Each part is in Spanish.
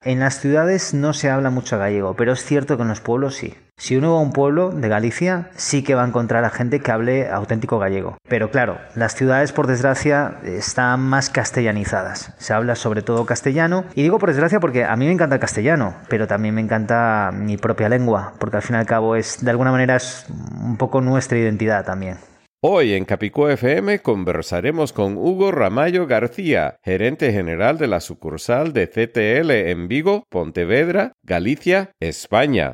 En las ciudades no se habla mucho gallego, pero es cierto que en los pueblos sí. Si uno va a un pueblo de Galicia, sí que va a encontrar a gente que hable auténtico gallego. Pero claro, las ciudades, por desgracia, están más castellanizadas. Se habla sobre todo castellano. Y digo por desgracia porque a mí me encanta el castellano, pero también me encanta mi propia lengua, porque al fin y al cabo de alguna manera es un poco nuestra identidad también. Hoy en Capicúa FM conversaremos con Hugo Ramallo García, gerente general de la sucursal de CTL en Vigo, Pontevedra, Galicia, España.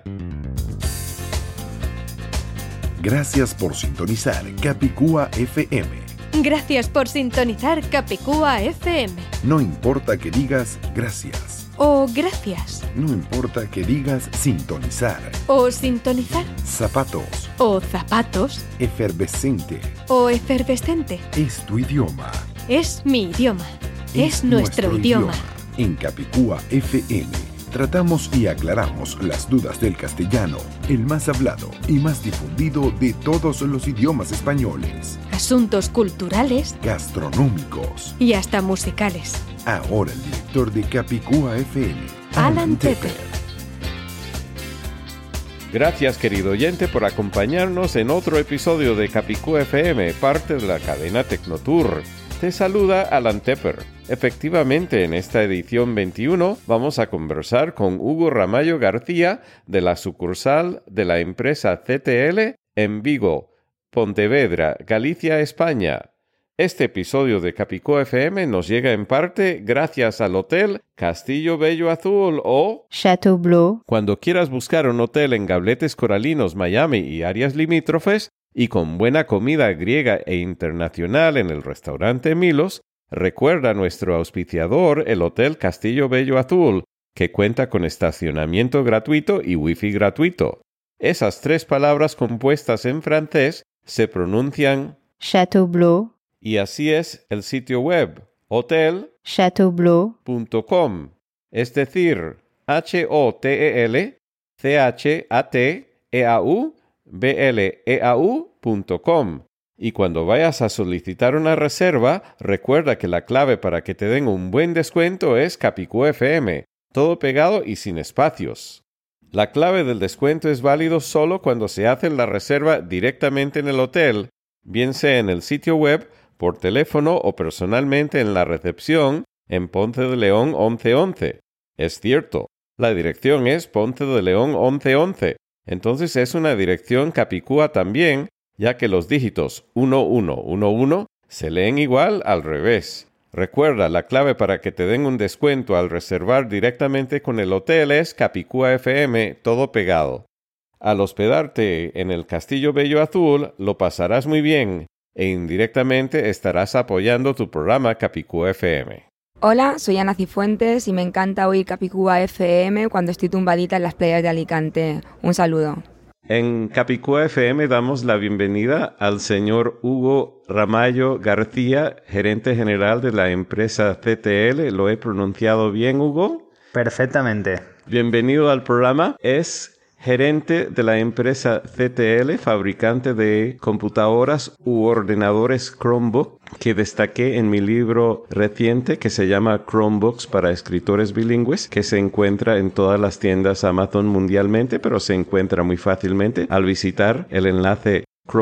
Gracias por sintonizar Capicúa FM. Gracias por sintonizar Capicúa FM. No importa que digas gracias. O gracias. No importa que digas sintonizar. O sintonizar. Zapatos. O zapatos. Efervescente. O efervescente. Es tu idioma. Es mi idioma. Es nuestro idioma. En Capicúa FM tratamos y aclaramos las dudas del castellano, el más hablado y más difundido de todos los idiomas españoles. Asuntos culturales. Gastronómicos. Y hasta musicales. Ahora el director de Capicúa FM, Alan Tepper. Gracias, querido oyente, por acompañarnos en otro episodio de Capicúa FM, parte de la cadena Tecnotour. Te saluda Alan Tepper. Efectivamente, en esta edición 21 vamos a conversar con Hugo Ramallo García de la sucursal de la empresa CTL en Vigo, Pontevedra, Galicia, España. Este episodio de Capicúa FM nos llega en parte gracias al Hotel Castillo Bello Azul o Chateau Bleu. Cuando quieras buscar un hotel en Gabletes Coralinos, Miami y áreas limítrofes, y con buena comida griega e internacional en el restaurante Milos, recuerda a nuestro auspiciador, el Hotel Castillo Bello Azul, que cuenta con estacionamiento gratuito y wifi gratuito. Esas tres palabras compuestas en francés se pronuncian Chateau Bleu. Y así es el sitio web, hotelchateaubleu.com, es decir, hotelchateaubleu.com. Y cuando vayas a solicitar una reserva, recuerda que la clave para que te den un buen descuento es Capicúa FM, todo pegado y sin espacios. La clave del descuento es válido solo cuando se hace la reserva directamente en el hotel, bien sea en el sitio web, por teléfono o personalmente en la recepción en Ponce de León 1111. Es cierto, la dirección es Ponce de León 1111, entonces es una dirección capicúa también, ya que los dígitos 1111 se leen igual al revés. Recuerda, la clave para que te den un descuento al reservar directamente con el hotel es Capicúa FM, todo pegado. Al hospedarte en el Castillo Bello Azul, lo pasarás muy bien e indirectamente estarás apoyando tu programa Capicúa FM. Hola, soy Ana Cifuentes y me encanta oír Capicúa FM cuando estoy tumbadita en las playas de Alicante. Un saludo. En Capicúa FM damos la bienvenida al señor Hugo Ramallo García, gerente general de la empresa CTL. ¿Lo he pronunciado bien, Hugo? Perfectamente. Bienvenido al programa. Es gerente de la empresa CTL, fabricante de computadoras u ordenadores Chromebook, que destaqué en mi libro reciente que se llama Chromebooks para escritores bilingües, que se encuentra en todas las tiendas Amazon mundialmente, pero se encuentra muy fácilmente al visitar el enlace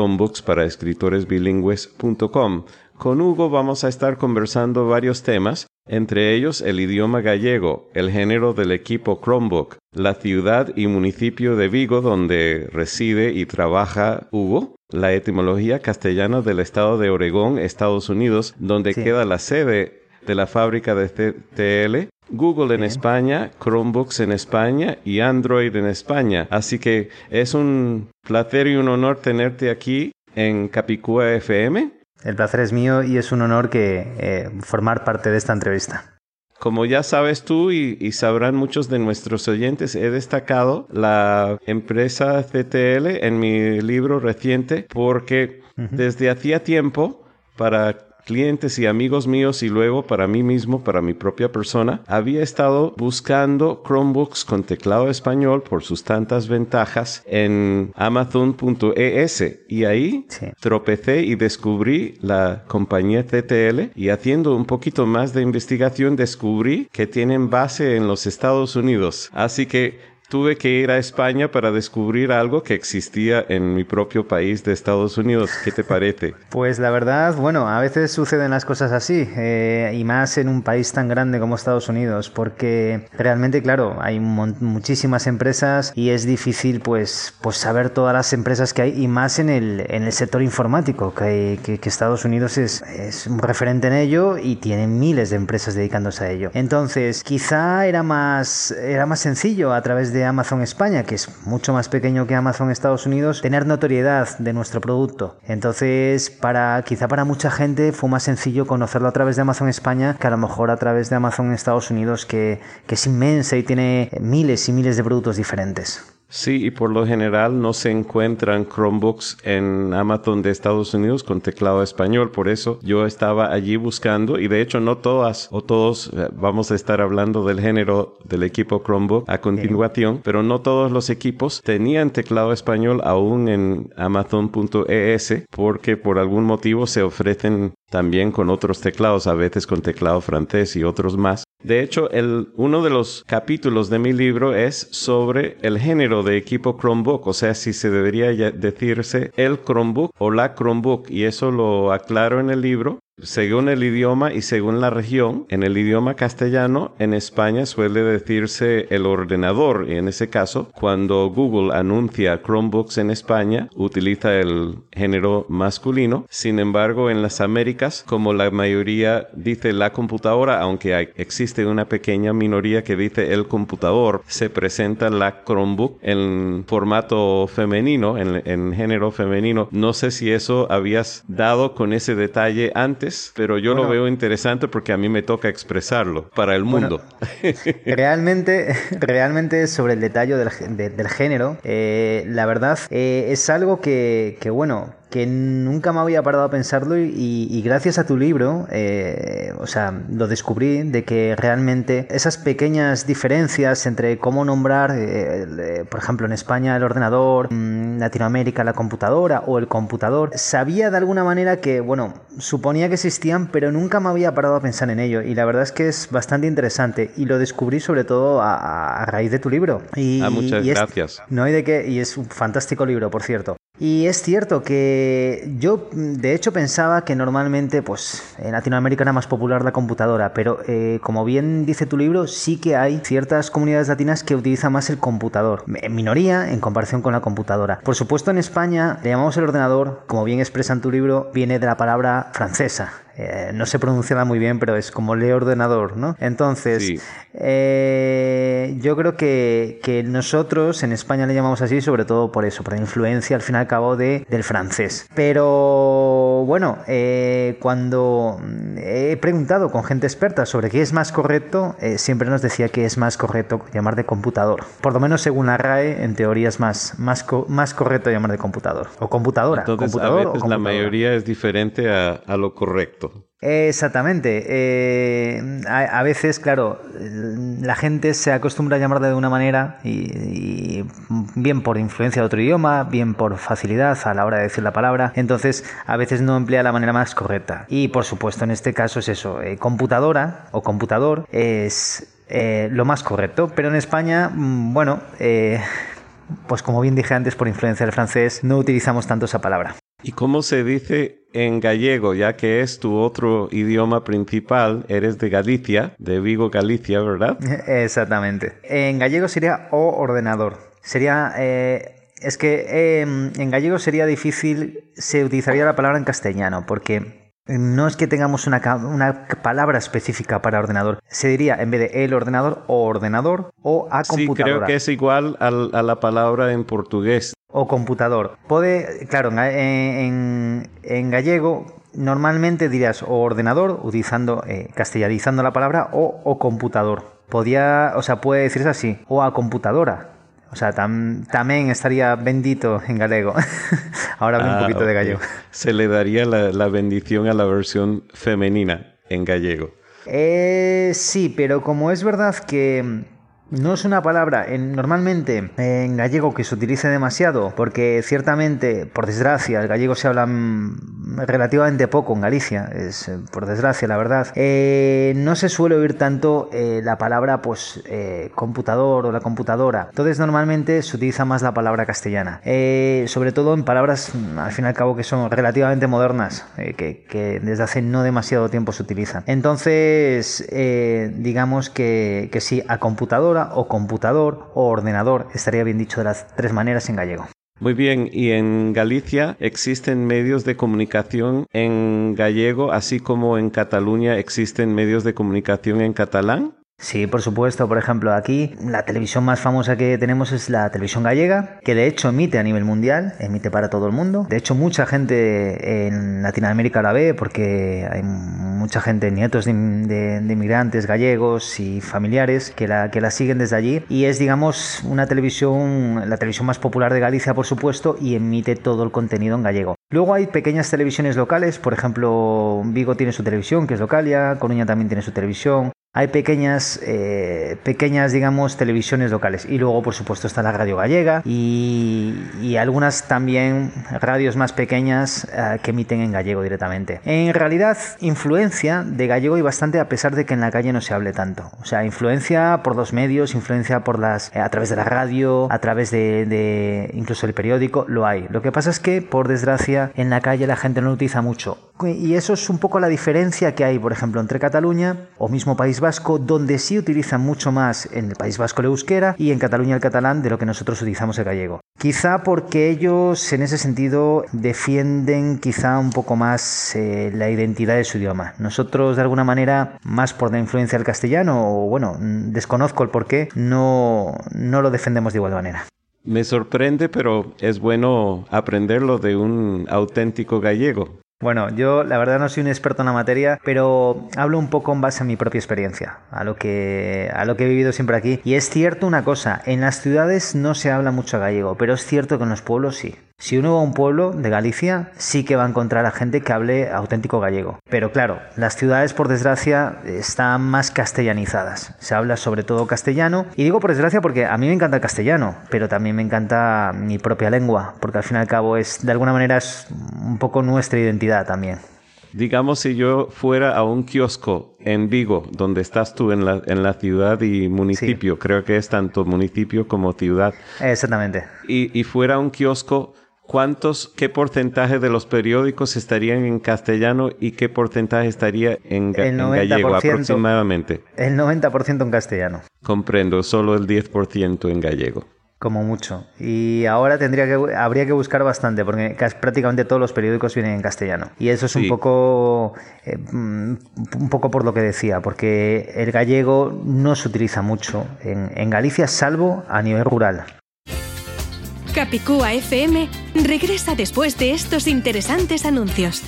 chromebooks-para-escritores-bilingües.com. Con Hugo vamos a estar conversando varios temas, entre ellos el idioma gallego, el género del equipo Chromebook, la ciudad y municipio de Vigo donde reside y trabaja Hugo, la etimología castellana del estado de Oregón, Estados Unidos, donde queda la sede de la fábrica de CTL, Google en España, Chromebooks en España y Android en España. Así que es un placer y un honor tenerte aquí en Capicúa FM. El placer es mío y es un honor formar parte de esta entrevista. Como ya sabes tú y sabrán muchos de nuestros oyentes, he destacado la empresa CTL en mi libro reciente porque desde hacía tiempo, para clientes y amigos míos y luego para mí mismo, para mi propia persona, había estado buscando Chromebooks con teclado español por sus tantas ventajas en Amazon.es y ahí tropecé y descubrí la compañía TTL y haciendo un poquito más de investigación descubrí que tienen base en los Estados Unidos. Así que tuve que ir a España para descubrir algo que existía en mi propio país de Estados Unidos. ¿Qué te parece? Pues la verdad, bueno, a veces suceden las cosas así, y más en un país tan grande como Estados Unidos, porque realmente, claro, hay muchísimas empresas y es difícil pues saber todas las empresas que hay, y más en el sector informático, que Estados Unidos es un referente en ello y tiene miles de empresas dedicándose a ello. Entonces, quizá era más sencillo a través de Amazon España, que es mucho más pequeño que Amazon Estados Unidos, tener notoriedad de nuestro producto. Entonces, quizá para mucha gente fue más sencillo conocerlo a través de Amazon España que a lo mejor a través de Amazon Estados Unidos, que es inmensa y tiene miles y miles de productos diferentes. Sí, y por lo general no se encuentran Chromebooks en Amazon de Estados Unidos con teclado español. Por eso yo estaba allí buscando, y de hecho no todas o todos, vamos a estar hablando del género del equipo Chromebook a continuación, pero no todos los equipos tenían teclado español aún en Amazon.es, porque por algún motivo se ofrecen también con otros teclados, a veces con teclado francés y otros más. De hecho, uno de los capítulos de mi libro es sobre el género de equipo Chromebook, o sea, si se debería decirse el Chromebook o la Chromebook, y eso lo aclaro en el libro. Según el idioma y según la región, en el idioma castellano, en España suele decirse el ordenador, y en ese caso, cuando Google anuncia Chromebooks en España, utiliza el género masculino. Sin embargo, en las Américas, como la mayoría dice la computadora, aunque existe una pequeña minoría que dice el computador, se presenta la Chromebook en formato femenino, en género femenino. No sé si eso habías dado con ese detalle antes, pero yo lo veo interesante porque a mí me toca expresarlo para el mundo. Realmente sobre el detalle del género, la verdad es algo que nunca me había parado a pensarlo, y gracias a tu libro, lo descubrí, de que realmente esas pequeñas diferencias entre cómo nombrar, por ejemplo, en España el ordenador, en Latinoamérica la computadora o el computador, sabía de alguna manera que, suponía que existían, pero nunca me había parado a pensar en ello, y la verdad es que es bastante interesante, y lo descubrí sobre todo a raíz de tu libro. Muchas gracias. No hay de qué, y es un fantástico libro, por cierto. Y es cierto que yo, de hecho, pensaba que normalmente, en Latinoamérica era más popular la computadora, pero como bien dice tu libro, sí que hay ciertas comunidades latinas que utilizan más el computador, en minoría en comparación con la computadora. Por supuesto, en España le llamamos el ordenador, como bien expresa en tu libro, viene de la palabra francesa. No se pronunciaba muy bien, pero es como le ordenador, ¿no? Entonces, sí. Yo creo que nosotros en España le llamamos así, sobre todo por eso, por la influencia al fin y al cabo del francés. Pero cuando he preguntado con gente experta sobre qué es más correcto, siempre nos decía que es más correcto llamar de computador. Por lo menos según la RAE, en teoría es más correcto llamar de computador o computadora. Entonces, computador, a veces la mayoría es diferente a lo correcto. Exactamente. A veces, claro, la gente se acostumbra a llamarla de una manera y bien por influencia de otro idioma, bien por facilidad a la hora de decir la palabra. Entonces, a veces no emplea la manera más correcta. Y, por supuesto, en este caso es eso. Computadora o computador es lo más correcto. Pero en España, pues como bien dije antes, por influencia del francés, no utilizamos tanto esa palabra. ¿Y cómo se dice en gallego, ya que es tu otro idioma principal? Eres de Galicia, de Vigo, Galicia, ¿verdad? Exactamente. En gallego sería o ordenador. Sería... en gallego sería difícil, se utilizaría la palabra en castellano, porque no es que tengamos una palabra específica para ordenador. Se diría, en vez de el ordenador o a computadora. Sí, creo que es igual a la palabra en portugués. O computador. Claro, en gallego normalmente dirías o ordenador, utilizando, castellanizando la palabra, o computador. Puede decirse así, o a computadora. O sea, tamén estaría bendito en galego. Ahora hablo un poquito de gallego. Se le daría la bendición a la versión femenina en gallego. Sí, pero como es verdad que no es una palabra normalmente en gallego que se utilice demasiado, porque ciertamente, por desgracia, el gallego se habla relativamente poco en Galicia, es por desgracia la verdad, no se suele oír tanto la palabra pues computador o la computadora. Entonces normalmente se utiliza más la palabra castellana, sobre todo en palabras al fin y al cabo que son relativamente modernas, que desde hace no demasiado tiempo se utilizan. Entonces digamos que sí, a computadora o computador o ordenador estaría bien dicho de las tres maneras en gallego. Muy bien, ¿y en Galicia existen medios de comunicación en gallego, así como en Cataluña existen medios de comunicación en catalán? Sí, por supuesto. Por ejemplo, aquí la televisión más famosa que tenemos es la televisión gallega, que de hecho emite a nivel mundial, emite para todo el mundo. De hecho, mucha gente en Latinoamérica la ve porque hay mucha gente, nietos de inmigrantes gallegos y familiares que la siguen desde allí. Y es, digamos, la televisión más popular de Galicia, por supuesto, y emite todo el contenido en gallego. Luego hay pequeñas televisiones locales, por ejemplo, Vigo tiene su televisión, que es Localia, Coruña también tiene su televisión. Hay pequeñas, digamos, televisiones locales. Y luego, por supuesto, está la radio gallega y algunas también radios más pequeñas que emiten en gallego directamente. En realidad, influencia de gallego hay bastante, a pesar de que en la calle no se hable tanto. O sea, influencia por los medios, influencia por a través de la radio, a través de incluso el periódico, lo hay. Lo que pasa es que, por desgracia, en la calle la gente no lo utiliza mucho. Y eso es un poco la diferencia que hay, por ejemplo, entre Cataluña o mismo País Vasco, donde sí utilizan mucho más en el País Vasco el euskera y en Cataluña el catalán de lo que nosotros utilizamos el gallego. Quizá porque ellos en ese sentido defienden quizá un poco más la identidad de su idioma. Nosotros de alguna manera, más por la influencia del castellano, o bueno, desconozco el porqué, no lo defendemos de igual manera. Me sorprende, pero es bueno aprenderlo de un auténtico gallego. Bueno, yo la verdad no soy un experto en la materia, pero hablo un poco en base a mi propia experiencia, a lo que he vivido siempre aquí. Y es cierto una cosa, en las ciudades no se habla mucho gallego, pero es cierto que en los pueblos sí. Si uno va a un pueblo de Galicia, sí que va a encontrar a gente que hable auténtico gallego. Pero claro, las ciudades, por desgracia, están más castellanizadas. Se habla sobre todo castellano. Y digo por desgracia porque a mí me encanta el castellano, pero también me encanta mi propia lengua, porque al fin y al cabo de alguna manera es un poco nuestra identidad también. Digamos, si yo fuera a un kiosco en Vigo, donde estás tú en la ciudad y municipio, sí. Creo que es tanto municipio como ciudad. Exactamente. Y fuera a un kiosco, ¿qué porcentaje de los periódicos estarían en castellano y qué porcentaje estaría en gallego aproximadamente? El 90% en castellano. Comprendo, solo el 10% en gallego. Como mucho. Y ahora habría que buscar bastante, porque prácticamente todos los periódicos vienen en castellano. Y eso es sí. un poco por lo que decía, porque el gallego no se utiliza mucho en Galicia, salvo a nivel rural. Capicúa FM regresa después de estos interesantes anuncios.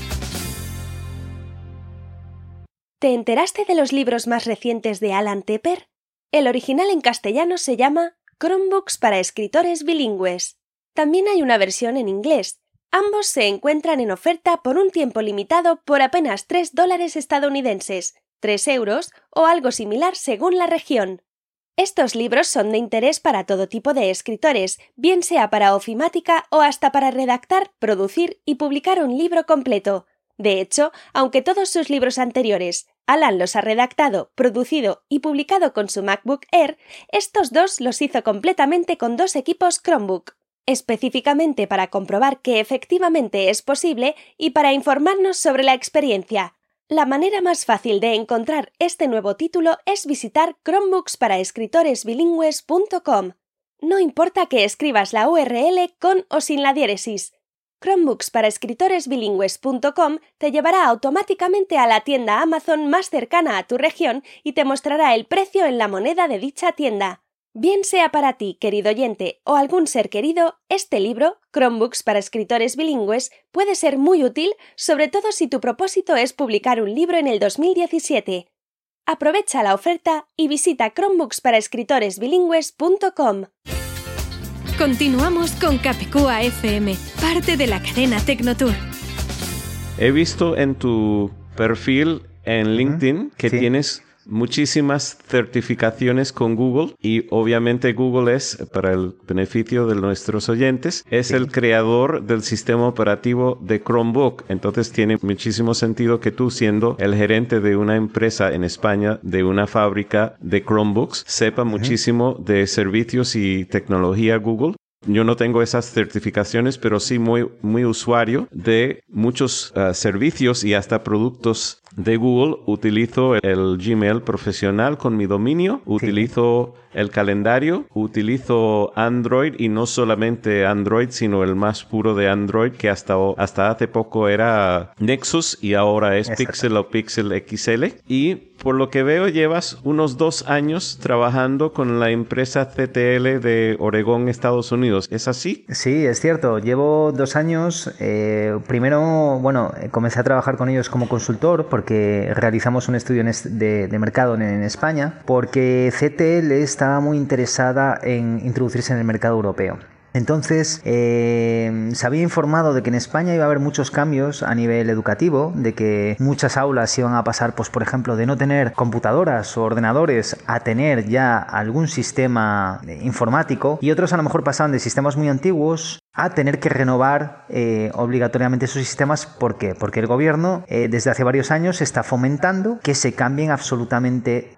¿Te enteraste de los libros más recientes de Alan Tepper? El original en castellano se llama Chromebooks para escritores bilingües. También hay una versión en inglés. Ambos se encuentran en oferta por un tiempo limitado por apenas $3 estadounidenses, 3 euros o algo similar según la región. Estos libros son de interés para todo tipo de escritores, bien sea para ofimática o hasta para redactar, producir y publicar un libro completo. De hecho, aunque todos sus libros anteriores, Alan los ha redactado, producido y publicado con su MacBook Air, estos dos los hizo completamente con 2 equipos Chromebook, específicamente para comprobar que efectivamente es posible y para informarnos sobre la experiencia. La manera más fácil de encontrar este nuevo título es visitar chromebooksparaescritoresbilingües.com. No importa que escribas la URL con o sin la diéresis. Chromebooksparaescritoresbilingües.com te llevará automáticamente a la tienda Amazon más cercana a tu región y te mostrará el precio en la moneda de dicha tienda. Bien sea para ti, querido oyente, o algún ser querido, este libro, Chromebooks para escritores bilingües, puede ser muy útil, sobre todo si tu propósito es publicar un libro en el 2017. Aprovecha la oferta y visita chromebooksparaescritoresbilingües.com. Continuamos con Capicúa FM, parte de la cadena Tecnotour. He visto en tu perfil en LinkedIn que tienes muchísimas certificaciones con Google y obviamente Google es, para el beneficio de nuestros oyentes, es el creador del sistema operativo de Chromebook. Entonces tiene muchísimo sentido que tú, siendo el gerente de una empresa en España, de una fábrica de Chromebooks, sepa muchísimo de servicios y tecnología Google. Yo no tengo esas certificaciones, pero sí muy usuario de muchos servicios y hasta productos de Google. Utilizo el Gmail profesional con mi dominio, utilizo el calendario, utilizo Android y no solamente Android, sino el más puro de Android, que hasta hace poco era Nexus y ahora es Pixel o Pixel XL. Y por lo que veo llevas unos 2 años trabajando con la empresa CTL de Oregón, Estados Unidos. ¿Es así? Sí, es cierto. Llevo 2 años. Primero, comencé a trabajar con ellos como consultor porque realizamos un estudio de mercado en España, porque CTL estaba muy interesada en introducirse en el mercado europeo. Entonces, se había informado de que en España iba a haber muchos cambios a nivel educativo, de que muchas aulas iban a pasar, pues por ejemplo, de no tener computadoras o ordenadores a tener ya algún sistema informático, y otros a lo mejor pasaban de sistemas muy antiguos a tener que renovar obligatoriamente sus sistemas. ¿Por qué? Porque el gobierno desde hace varios años está fomentando que se cambien absolutamente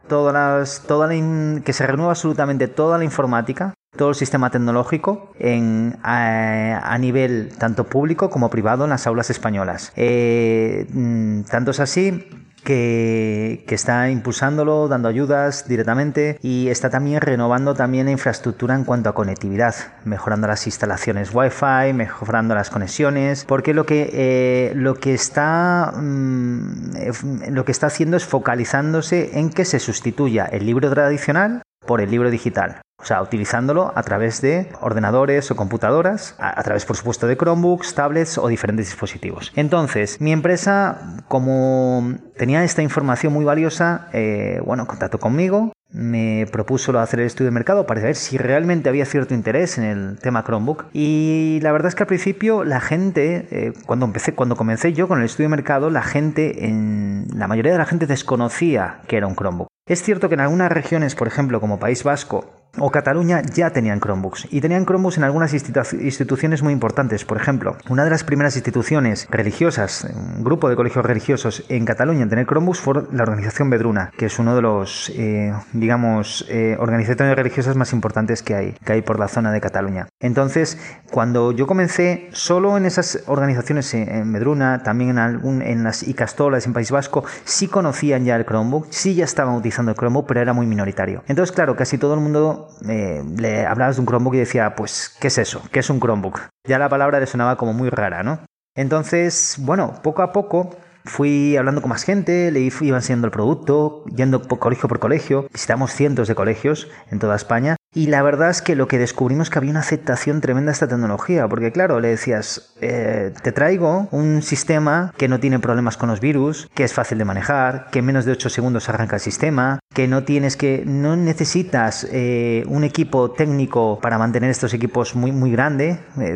que se renueva absolutamente toda la informática, todo el sistema tecnológico a nivel tanto público como privado en las aulas españolas. Tanto es así que está impulsándolo, dando ayudas directamente, y está también renovando también la infraestructura en cuanto a conectividad, mejorando las instalaciones Wi-Fi, mejorando las conexiones, porque lo que está haciendo es focalizándose en que se sustituya el libro tradicional por el libro digital. O sea, utilizándolo a través de ordenadores o computadoras, a través, por supuesto, de Chromebooks, tablets o diferentes dispositivos. Entonces, mi empresa, como tenía esta información muy valiosa, contactó conmigo, me propuso hacer el estudio de mercado para ver si realmente había cierto interés en el tema Chromebook. Y la verdad es que al principio la gente, cuando comencé yo con el estudio de mercado, la mayoría de la gente desconocía que era un Chromebook. Es cierto que en algunas regiones, por ejemplo, como País Vasco o Cataluña, ya tenían Chromebooks, y tenían Chromebooks en algunas instituciones muy importantes. Por ejemplo, una de las primeras instituciones religiosas, un grupo de colegios religiosos en Cataluña en tener Chromebooks, fue la organización Vedruna, que es uno de los organizaciones religiosas más importantes que hay por la zona de Cataluña. Entonces, cuando yo comencé, solo en esas organizaciones en Vedruna, también en las Icastolas en País Vasco, sí conocían ya el Chromebook, sí ya estaban utilizando el Chromebook, pero era muy minoritario. Entonces, claro, casi todo el mundo le hablabas de un Chromebook y decía, pues, ¿qué es eso? ¿Qué es un Chromebook? Ya la palabra le sonaba como muy rara, ¿no? Entonces, poco a poco fui hablando con más gente, le iba enseñando el producto, yendo colegio por colegio. Visitamos cientos de colegios en toda España. Y la verdad es que lo que descubrimos es que había una aceptación tremenda a esta tecnología, porque claro, le decías, te traigo un sistema que no tiene problemas con los virus, que es fácil de manejar, que en menos de 8 segundos arranca el sistema, que no necesitas un equipo técnico para mantener estos equipos muy grande,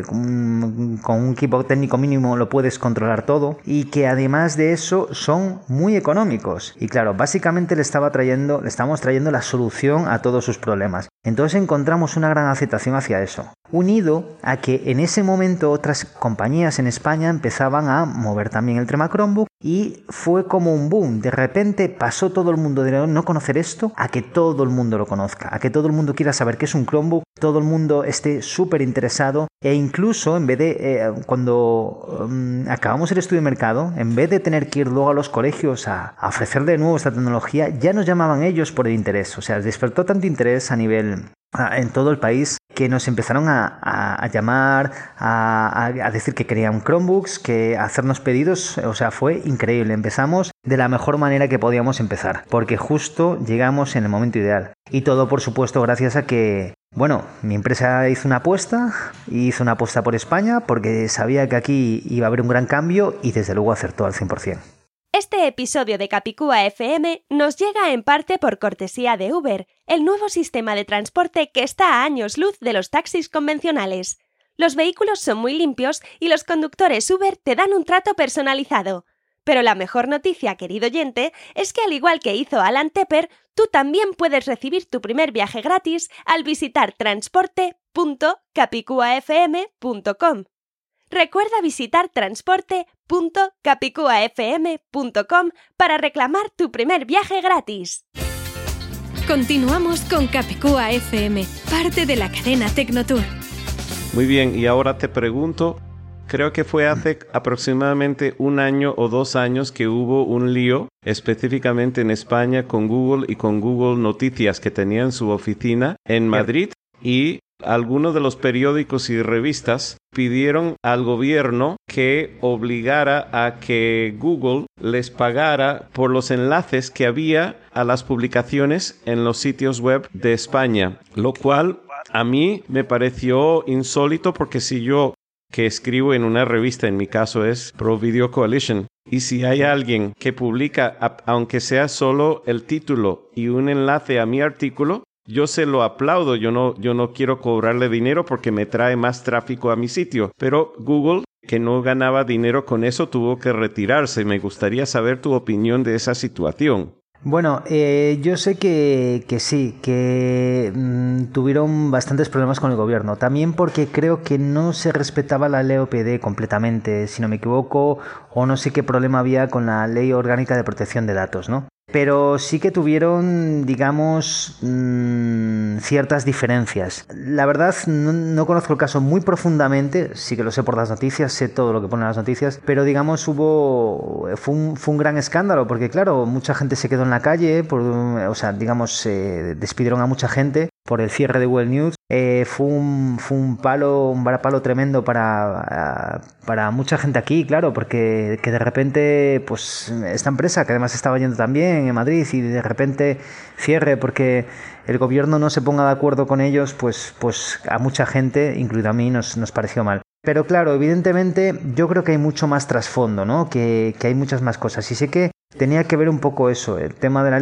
con un equipo técnico mínimo lo puedes controlar todo, y que además de eso son muy económicos. Y claro, básicamente le estábamos trayendo la solución a todos sus problemas. Entonces encontramos una gran aceptación hacia eso, unido a que en ese momento otras compañías en España empezaban a mover también el tema Chromebook, y fue como un boom. De repente pasó todo el mundo de no conocer esto a que todo el mundo lo conozca, a que todo el mundo quiera saber qué es un Chromebook, todo el mundo esté súper interesado, e incluso en vez de cuando acabamos el estudio de mercado, en vez de tener que ir luego a los colegios a ofrecer de nuevo esta tecnología, ya nos llamaban ellos por el interés. O sea, despertó tanto interés en todo el país, que nos empezaron a llamar, a decir que querían Chromebooks, que hacernos pedidos. O sea, fue increíble. Empezamos de la mejor manera que podíamos empezar, porque justo llegamos en el momento ideal. Y todo, por supuesto, gracias a que, mi empresa hizo una apuesta por España, porque sabía que aquí iba a haber un gran cambio, y desde luego acertó al 100%. Este episodio de Capicúa FM nos llega en parte por cortesía de Uber, el nuevo sistema de transporte que está a años luz de los taxis convencionales. Los vehículos son muy limpios y los conductores Uber te dan un trato personalizado. Pero la mejor noticia, querido oyente, es que al igual que hizo Alan Tepper, tú también puedes recibir tu primer viaje gratis al visitar transporte.capicuafm.com. Recuerda visitar transporte.capicuafm.com para reclamar tu primer viaje gratis. Continuamos con Capicúa FM, parte de la cadena Tecnotour. Muy bien, y ahora te pregunto, creo que fue hace aproximadamente 1 año o 2 años que hubo un lío específicamente en España con Google y con Google Noticias, que tenían su oficina en Madrid, y algunos de los periódicos y revistas pidieron al gobierno que obligara a que Google les pagara por los enlaces que había a las publicaciones en los sitios web de España, lo cual a mí me pareció insólito, porque si yo, que escribo en una revista, en mi caso es Pro Video Coalition, y si hay alguien que publica, aunque sea solo el título y un enlace a mi artículo, yo se lo aplaudo. Yo no quiero cobrarle dinero porque me trae más tráfico a mi sitio. Pero Google, que no ganaba dinero con eso, tuvo que retirarse. Me gustaría saber tu opinión de esa situación. Bueno, yo sé que sí, que tuvieron bastantes problemas con el gobierno. También porque creo que no se respetaba la LOPD completamente, si no me equivoco, o no sé qué problema había con la Ley Orgánica de Protección de Datos, ¿no? Pero sí que tuvieron, digamos, ciertas diferencias. La verdad, no conozco el caso muy profundamente, sí que lo sé por las noticias, sé todo lo que ponen las noticias, pero digamos fue un gran escándalo, porque claro, mucha gente se quedó en la calle, despidieron a mucha gente por el cierre de Google News. Fue un varapalo tremendo para mucha gente aquí, claro, porque que de repente, pues esta empresa, que además estaba yendo también en Madrid, y de repente cierre porque el gobierno no se ponga de acuerdo con ellos, pues a mucha gente, incluido a mí, nos pareció mal. Pero claro, evidentemente yo creo que hay mucho más trasfondo, ¿no? Que hay muchas más cosas. Y sé que tenía que ver un poco eso, el tema de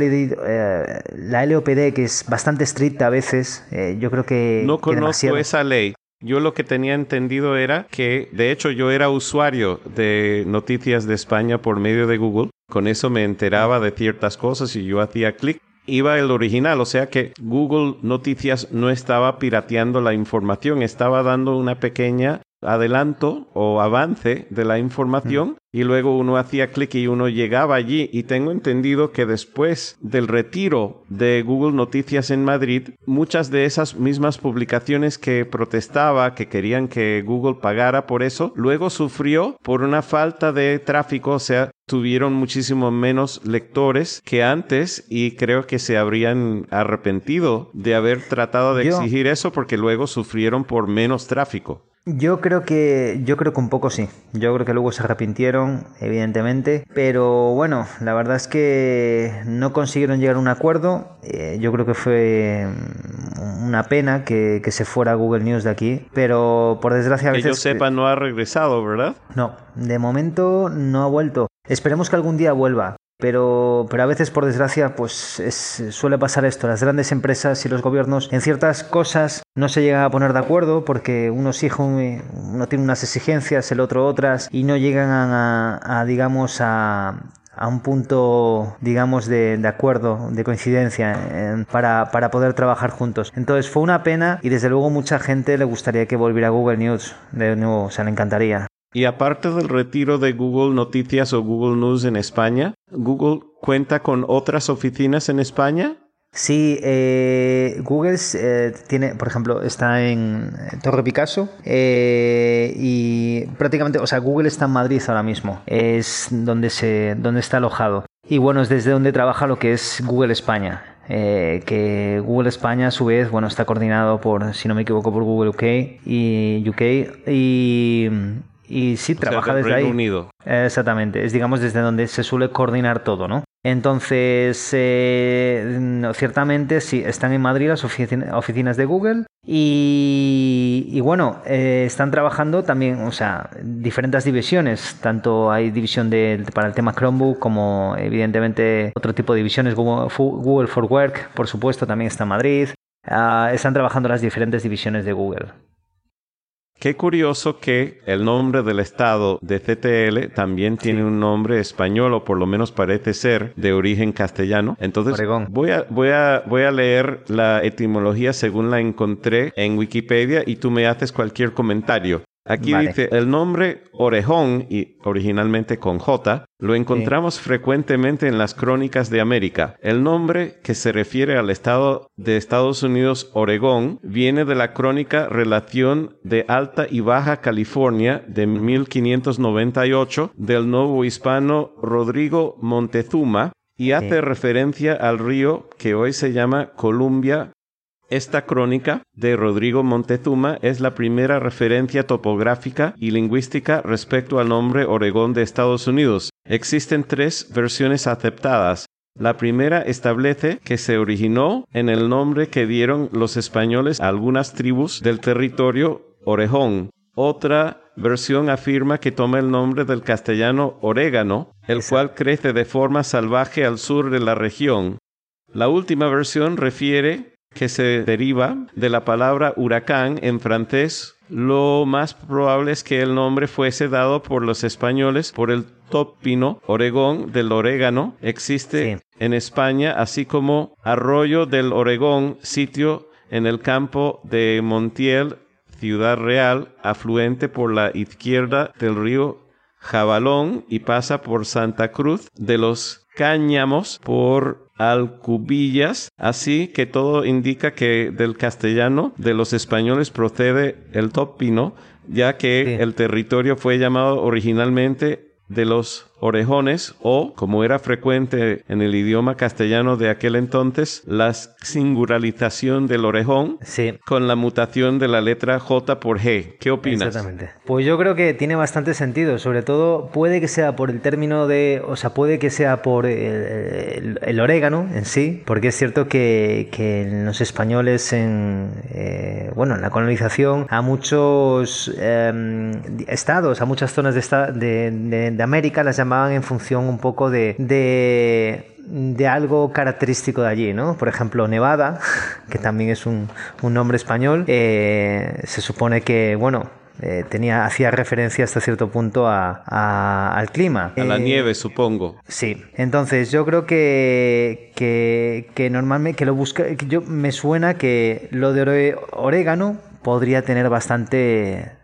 la LOPD, que es bastante estricta a veces. Yo creo que no conozco demasiado. esa ley. Yo lo que tenía entendido era que, de hecho, yo era usuario de Noticias de España por medio de Google. Con eso me enteraba de ciertas cosas y yo hacía clic. Iba el original, o sea que Google Noticias no estaba pirateando la información, estaba dando una pequeña adelanto o avance de la información, y luego uno hacía clic y uno llegaba allí. Y tengo entendido que después del retiro de Google Noticias en Madrid, muchas de esas mismas publicaciones que protestaba, que querían que Google pagara por eso, luego sufrió por una falta de tráfico, o sea, tuvieron muchísimo menos lectores que antes, y creo que se habrían arrepentido de haber tratado de exigir eso, porque luego sufrieron por menos tráfico. Yo creo que un poco sí. Yo creo que luego se arrepintieron, evidentemente. Pero bueno, la verdad es que no consiguieron llegar a un acuerdo. Yo creo que fue una pena que se fuera Google News de aquí. Pero por desgracia a veces... Que yo sepa, no ha regresado, ¿verdad? No, de momento no ha vuelto. Esperemos que algún día vuelva. Pero a veces, por desgracia, pues suele pasar esto. Las grandes empresas y los gobiernos en ciertas cosas no se llegan a poner de acuerdo, porque uno tiene unas exigencias, el otro otras, y no llegan a un punto, digamos, de acuerdo, de coincidencia, para poder trabajar juntos. Entonces fue una pena, y desde luego mucha gente le gustaría que volviera a Google News de nuevo, o sea, le encantaría. Y aparte del retiro de Google Noticias o Google News en España, ¿Google cuenta con otras oficinas en España? Sí, Google tiene, por ejemplo, está en Torre Picasso, y prácticamente, o sea, Google está en Madrid ahora mismo, es donde está alojado. Y bueno, es desde donde trabaja lo que es Google España. Que Google España a su vez, bueno, está coordinado por, si no me equivoco, por Google UK y sí, trabaja desde Reino ahí. Unido. Exactamente, es, digamos, desde donde se suele coordinar todo, ¿no? Entonces, ciertamente sí, están en Madrid las oficinas de Google y bueno, están trabajando también, o sea, diferentes divisiones. Tanto hay división para el tema Chromebook como evidentemente otro tipo de divisiones. Google for Work, por supuesto, también está en Madrid. Están trabajando las diferentes divisiones de Google. Qué curioso que el nombre del estado de CTL también tiene un nombre español, o por lo menos parece ser de origen castellano. Entonces, Oregón. voy a leer la etimología según la encontré en Wikipedia y tú me haces cualquier comentario. Aquí Vale. dice, el nombre Orejón, y originalmente con J, lo encontramos frecuentemente en las crónicas de América. El nombre, que se refiere al estado de Estados Unidos, Oregón, viene de la crónica Relación de Alta y Baja California de 1598 del novo hispano Rodrigo Montezuma y hace referencia al río que hoy se llama Columbia. Esta crónica de Rodrigo Montezuma es la primera referencia topográfica y lingüística respecto al nombre Oregón de Estados Unidos. Existen 3 versiones aceptadas. La primera establece que se originó en el nombre que dieron los españoles a algunas tribus del territorio Orejón. Otra versión afirma que toma el nombre del castellano orégano, el cual crece de forma salvaje al sur de la región. La última versión refiere que se deriva de la palabra huracán en francés. Lo más probable es que el nombre fuese dado por los españoles por el topino Oregón del orégano. Existe en España, así como Arroyo del Oregón, sitio en el campo de Montiel, Ciudad Real, afluente por la izquierda del río Jabalón y pasa por Santa Cruz de los Cáñamos, por Alcubillas, así que todo indica que del castellano de los españoles procede el topino, ya que el territorio fue llamado originalmente de los orejones o, como era frecuente en el idioma castellano de aquel entonces, la singularización del orejón con la mutación de la letra J por G. ¿Qué opinas? Exactamente. Pues yo creo que tiene bastante sentido, sobre todo puede que sea por el término puede que sea por el orégano en sí, porque es cierto que los españoles en la colonización a muchos estados, a muchas zonas de América las llamaban en función un poco de algo característico de allí, ¿no? Por ejemplo, Nevada, que también es un nombre español, se supone que, hacía referencia hasta cierto punto al clima. A la nieve, supongo. Sí. Entonces, yo creo que normalmente me suena que lo de orégano podría tener bastante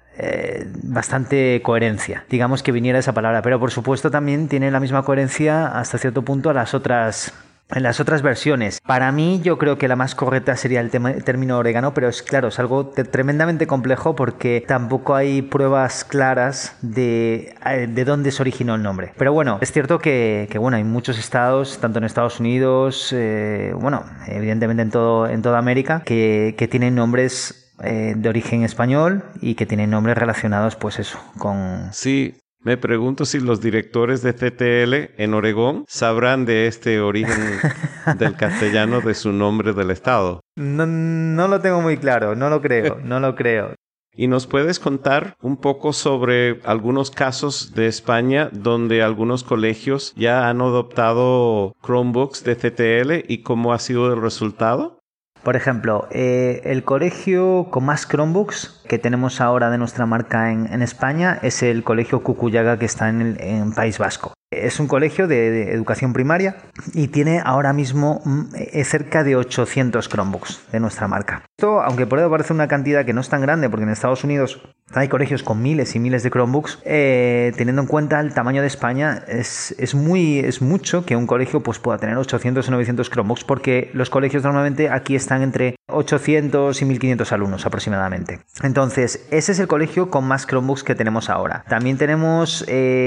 coherencia, digamos, que viniera esa palabra, pero por supuesto también tiene la misma coherencia hasta cierto punto en las otras versiones. Para mí yo creo que la más correcta sería el término orégano, pero es algo tremendamente complejo porque tampoco hay pruebas claras de dónde se originó el nombre. Pero bueno, es cierto que hay muchos estados, tanto en Estados Unidos, evidentemente en toda América, que tienen nombres de origen español y que tienen nombres relacionados, pues eso, con... Sí, me pregunto si los directores de CTL en Oregón sabrán de este origen del castellano de su nombre del estado. No lo tengo muy claro, no lo creo. ¿Y nos puedes contar un poco sobre algunos casos de España donde algunos colegios ya han adoptado Chromebooks de CTL y cómo ha sido el resultado? Por ejemplo, el colegio con más Chromebooks que tenemos ahora de nuestra marca en España es el colegio Cucuyaga, que está en País Vasco. Es un colegio de educación primaria y tiene ahora mismo cerca de 800 Chromebooks de nuestra marca. Esto, aunque puede parecer una cantidad que no es tan grande, porque en Estados Unidos hay colegios con miles y miles de Chromebooks, teniendo en cuenta el tamaño de España, es mucho que un colegio pues pueda tener 800 o 900 Chromebooks, porque los colegios normalmente aquí están entre 800 y 1500 alumnos aproximadamente. Entonces, ese es el colegio con más Chromebooks que tenemos ahora. También tenemos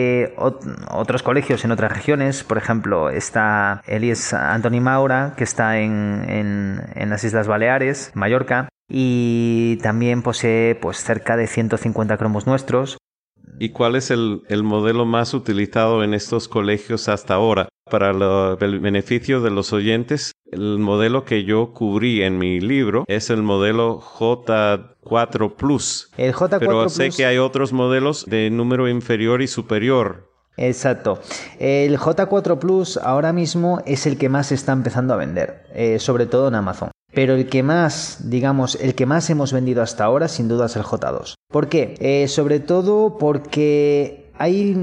otros colegios en otras regiones. Por ejemplo, está Elies Antoni Maura, que está en las Islas Baleares, Mallorca, y también posee pues cerca de 150 Chromebooks nuestros. ¿Y cuál es el modelo más utilizado en estos colegios hasta ahora? Para el beneficio de los oyentes, el modelo que yo cubrí en mi libro es el modelo J4 Plus. El J4 pero Plus... sé que hay otros modelos de número inferior y superior. Exacto. El J4 Plus ahora mismo es el que más se está empezando a vender, sobre todo en Amazon. Pero el que más, digamos, el que más hemos vendido hasta ahora, sin duda es el J2. ¿Por qué? Sobre todo porque hay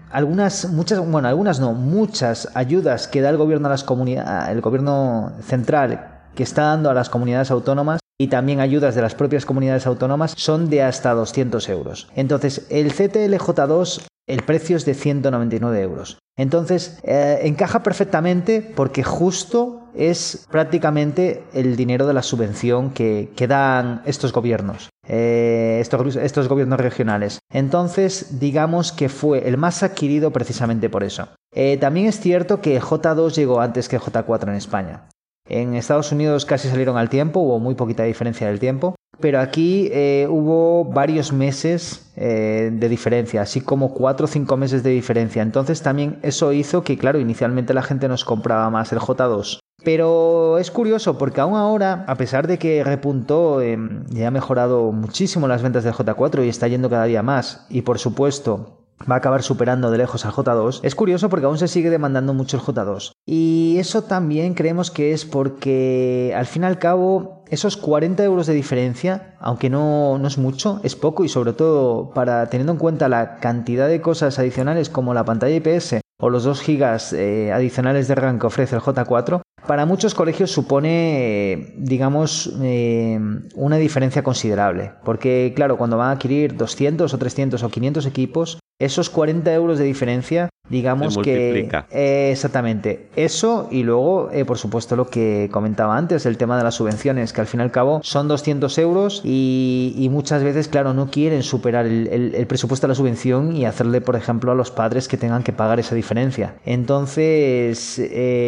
muchas ayudas que da el gobierno a las comunidades, el gobierno central que está dando a las comunidades autónomas, y también ayudas de las propias comunidades autónomas, son de hasta 200 euros. Entonces, el CTL-J2, el precio es de 199 euros. Entonces, encaja perfectamente porque justo es prácticamente el dinero de la subvención que dan estos gobiernos, estos gobiernos regionales. Entonces, digamos que fue el más adquirido precisamente por eso. También es cierto que J2 llegó antes que J4 en España. En Estados Unidos casi salieron al tiempo, hubo muy poquita diferencia del tiempo, pero aquí hubo varios meses de diferencia, así como 4 o 5 meses de diferencia. Entonces también eso hizo que, claro, inicialmente la gente nos compraba más el J2. Pero es curioso porque aún ahora, a pesar de que repuntó y ha mejorado muchísimo las ventas del J4 y está yendo cada día más, y por supuesto va a acabar superando de lejos al J2, es curioso porque aún se sigue demandando mucho el J2. Y eso también creemos que es porque, al fin y al cabo, esos 40 euros de diferencia, aunque no es mucho, es poco, y sobre todo teniendo en cuenta la cantidad de cosas adicionales como la pantalla IPS o los 2 gigas adicionales de RAM que ofrece el J4, para muchos colegios supone, digamos, una diferencia considerable. Porque, claro, cuando van a adquirir 200 o 300 o 500 equipos, esos 40 euros de diferencia, digamos que... exactamente. Eso, y luego, por supuesto, lo que comentaba antes, el tema de las subvenciones, que al fin y al cabo son 200 euros y muchas veces, claro, no quieren superar el presupuesto de la subvención y hacerle, por ejemplo, a los padres que tengan que pagar esa diferencia. Entonces...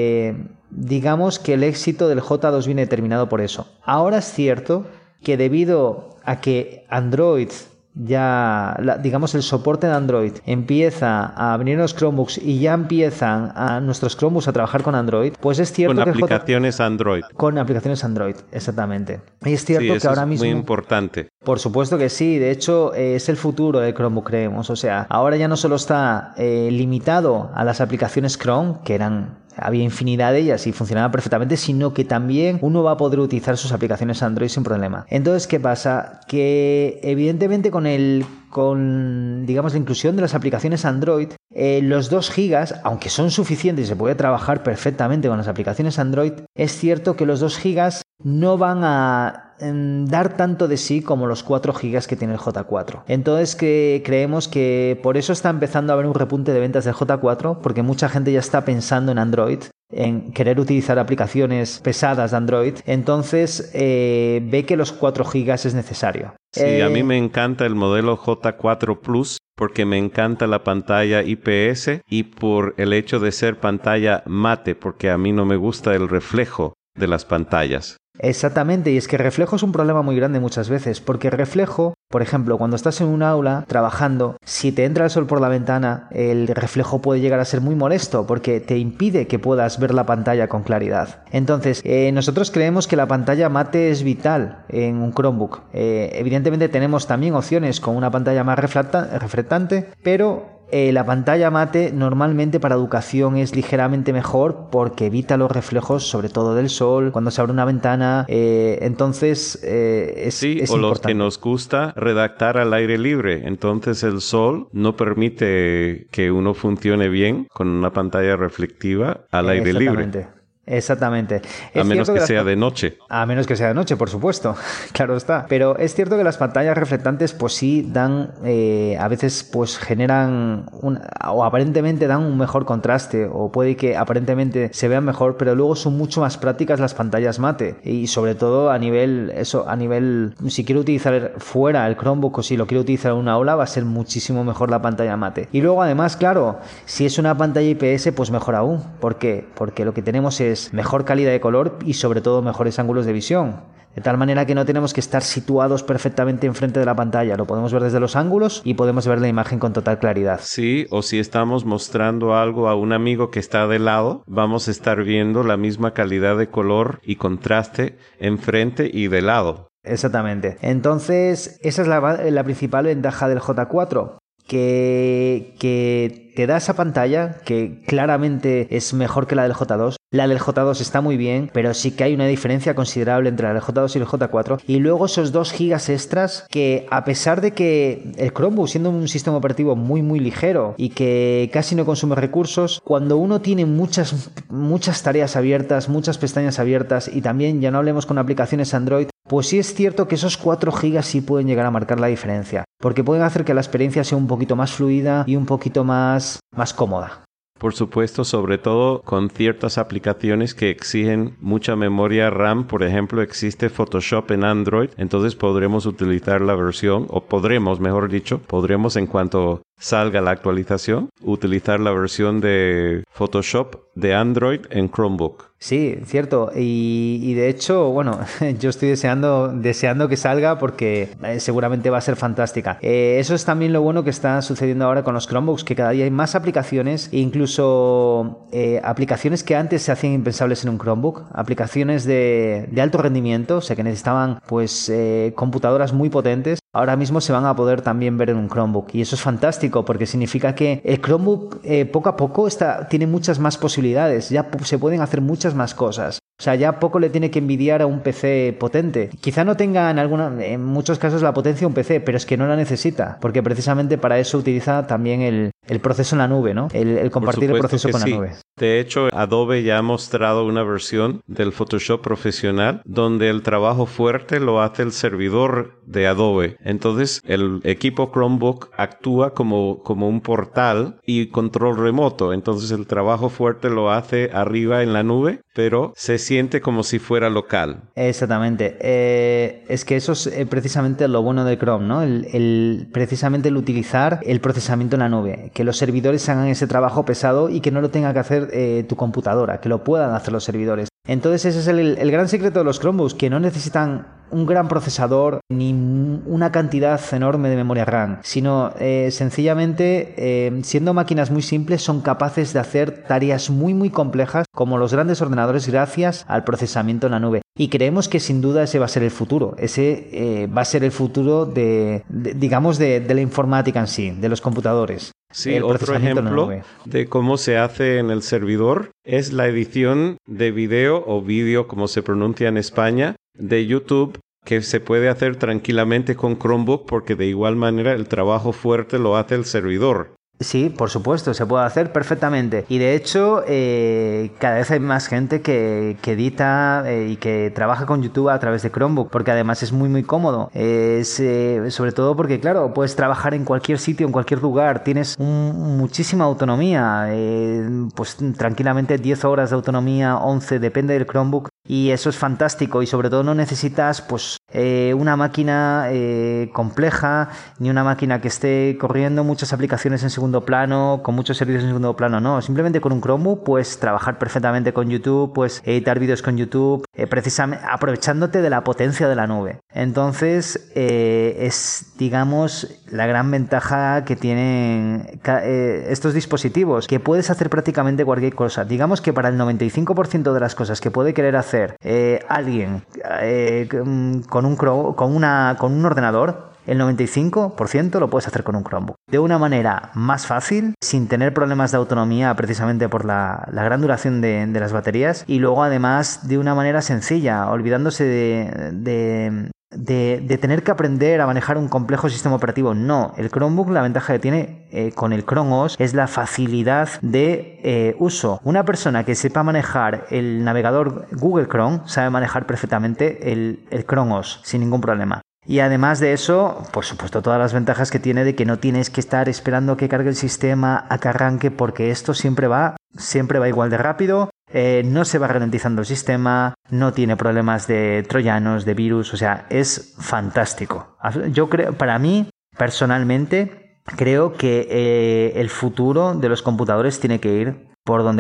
digamos que el éxito del J2 viene determinado por eso. Ahora es cierto que debido a que Android digamos el soporte de Android empieza a venir en los Chromebooks y ya empiezan nuestros Chromebooks a trabajar con Android, pues es cierto que aplicaciones Android. Con aplicaciones Android, exactamente. Y es cierto sí, que ahora mismo... es muy importante. Por supuesto que sí, de hecho es el futuro del Chromebook, creemos. O sea, ahora ya no solo está limitado a las aplicaciones Chrome, que había infinidad de ellas y funcionaban perfectamente, sino que también uno va a poder utilizar sus aplicaciones Android sin problema. Entonces, ¿qué pasa? Que evidentemente con digamos la inclusión de las aplicaciones Android, los 2 gigas, aunque son suficientes y se puede trabajar perfectamente con las aplicaciones Android, es cierto que los 2 gigas no van a dar tanto de sí como los 4 gigas que tiene el J4. Entonces creemos que por eso está empezando a haber un repunte de ventas del J4, porque mucha gente ya está pensando en Android, en querer utilizar aplicaciones pesadas de Android. Entonces ve que los 4 gigas es necesario. Sí, a mí me encanta el modelo J4 Plus porque me encanta la pantalla IPS y por el hecho de ser pantalla mate, porque a mí no me gusta el reflejo de las pantallas. Exactamente, y es que el reflejo es un problema muy grande muchas veces, porque el reflejo, por ejemplo, cuando estás en un aula trabajando, si te entra el sol por la ventana, el reflejo puede llegar a ser muy molesto porque te impide que puedas ver la pantalla con claridad. Entonces, nosotros creemos que la pantalla mate es vital en un Chromebook. Evidentemente tenemos también opciones con una pantalla más reflectante, pero... la pantalla mate normalmente para educación es ligeramente mejor porque evita los reflejos, sobre todo del sol, cuando se abre una ventana. Entonces es o importante. Los que nos gusta redactar al aire libre. Entonces el sol no permite que uno funcione bien con una pantalla reflectiva al aire libre. Exactamente. A menos que sea de noche. A menos que sea de noche, por supuesto. Claro está. Pero es cierto que las pantallas reflectantes pues sí dan, a veces pues generan o aparentemente dan un mejor contraste, o puede que aparentemente se vean mejor, pero luego son mucho más prácticas las pantallas mate. Y sobre todo a nivel, si quiero utilizar fuera el Chromebook o si lo quiero utilizar en una aula, va a ser muchísimo mejor la pantalla mate. Y luego además, claro, si es una pantalla IPS, pues mejor aún. ¿Por qué? Porque lo que tenemos es mejor calidad de color y sobre todo mejores ángulos de visión. de tal manera que no tenemos que estar situados perfectamente enfrente de la pantalla, lo podemos ver desde los ángulos y podemos ver la imagen con total claridad. Sí, o si estamos mostrando algo a un amigo que está de lado, vamos a estar viendo la misma calidad de color y contraste enfrente y de lado. Exactamente. Entonces, esa es la principal ventaja del J4. Que te da esa pantalla que claramente es mejor que la del J2. La del J2 está muy bien, pero sí que hay una diferencia considerable entre la del J2 y el J4. Y luego esos 2 gigas extras que, a pesar de que el Chromebook, siendo un sistema operativo muy muy ligero y que casi no consume recursos, cuando uno tiene muchas tareas abiertas, muchas pestañas abiertas, y también ya no hablemos con aplicaciones Android, pues sí es cierto que esos 4 gigas sí pueden llegar a marcar la diferencia, porque pueden hacer que la experiencia sea un poquito más fluida y un poquito más cómoda. Por supuesto, sobre todo con ciertas aplicaciones que exigen mucha memoria RAM. Por ejemplo, existe Photoshop en Android, entonces podremos utilizar la versión, o podremos en cuanto salga la actualización, utilizar la versión de Photoshop de Android en Chromebook. Sí, cierto. Y de hecho, bueno, yo estoy deseando que salga porque seguramente va a ser fantástica. Eso es también lo bueno que está sucediendo ahora con los Chromebooks, que cada día hay más aplicaciones, e incluso aplicaciones que antes se hacían impensables en un Chromebook, aplicaciones de alto rendimiento, o sea que necesitaban pues computadoras muy potentes, ahora mismo se van a poder también ver en un Chromebook, y eso es fantástico porque significa que el Chromebook poco a poco tiene muchas más posibilidades, ya se pueden hacer muchas más cosas. O sea, ya poco le tiene que envidiar a un PC potente. Quizá no tenga en muchos casos la potencia de un PC, pero es que no la necesita, porque precisamente para eso utiliza también el proceso en la nube, ¿no? El compartir el proceso con la nube. De hecho, Adobe ya ha mostrado una versión del Photoshop profesional donde el trabajo fuerte lo hace el servidor de Adobe. Entonces, el equipo Chromebook actúa como un portal y control remoto. Entonces, el trabajo fuerte lo hace arriba en la nube, pero se siente como si fuera local. Exactamente. Es que eso es precisamente lo bueno de Chrome, ¿no? Precisamente el utilizar el procesamiento en la nube. Que los servidores hagan ese trabajo pesado y que no lo tenga que hacer tu computadora, que lo puedan hacer los servidores. Entonces ese es el gran secreto de los Chromebooks, que no necesitan un gran procesador ni una cantidad enorme de memoria RAM, sino sencillamente siendo máquinas muy simples son capaces de hacer tareas muy muy complejas como los grandes ordenadores gracias al procesamiento en la nube. Y creemos que sin duda ese va a ser el futuro. Ese va a ser el futuro de la informática en sí, de los computadores. Sí, otro ejemplo de cómo se hace en el servidor es la edición de video o vídeo, como se pronuncia en España, de YouTube, que se puede hacer tranquilamente con Chromebook porque de igual manera el trabajo fuerte lo hace el servidor. Sí, por supuesto, se puede hacer perfectamente. Y de hecho, cada vez hay más gente que edita y que trabaja con YouTube a través de Chromebook, porque además es muy muy cómodo. Sobre todo porque, claro, puedes trabajar en cualquier sitio, en cualquier lugar, tienes muchísima autonomía, pues tranquilamente 10 horas de autonomía, 11, depende del Chromebook. Y eso es fantástico, y sobre todo no necesitas pues una máquina compleja, ni una máquina que esté corriendo muchas aplicaciones en segundo plano, con muchos servicios en segundo plano, no. Simplemente con un Chromebook puedes trabajar perfectamente con YouTube, puedes editar vídeos con YouTube, precisamente aprovechándote de la potencia de la nube. Entonces es, digamos, la gran ventaja que tienen estos dispositivos, que puedes hacer prácticamente cualquier cosa. Digamos que para el 95% de las cosas que puede querer hacer alguien con un ordenador, el 95% lo puedes hacer con un Chromebook. De una manera más fácil, sin tener problemas de autonomía precisamente por la gran duración de las baterías, y luego además de una manera sencilla, olvidándose de tener que aprender a manejar un complejo sistema operativo. No, el Chromebook, la ventaja que tiene con el Chrome OS es la facilidad de uso. Una persona que sepa manejar el navegador Google Chrome sabe manejar perfectamente el Chrome OS sin ningún problema. Y además de eso, por supuesto, todas las ventajas que tiene de que no tienes que estar esperando que cargue el sistema, a que arranque, porque esto siempre va igual de rápido. No se va ralentizando el sistema, no tiene problemas de troyanos, de virus, o sea, es fantástico. Yo creo, para mí, personalmente, creo que el futuro de los computadores tiene que ir por donde